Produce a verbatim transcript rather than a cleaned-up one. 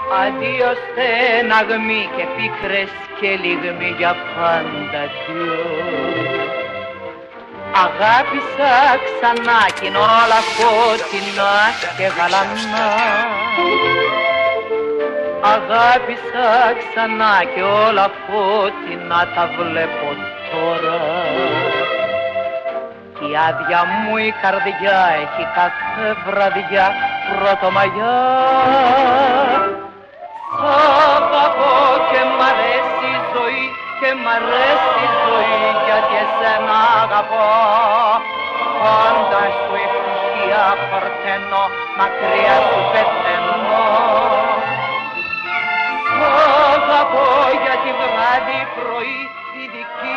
Αντίο στεναγμοί και πίκρες και λιγμοί για πάντα δυο. Αγάπησα ξανά κι είναι όλα φωτεινά και γαλανά. Αγάπησα ξανά και όλα φωτεινά τα βλέπω τώρα. Κι η άδεια μου η καρδιά έχει κάθε βραδιά πρωτομαγιά. Σ' αγαπώ και μ' αρέσει η ζωή και μ' αρέσει η ζωή γιατί εσένα αγαπώ. Πάντα σου ευτυχία χορταίνω, μακριά σου πεθαίνω. Σ' αγαπώ γιατί βράδυ πρωί η δική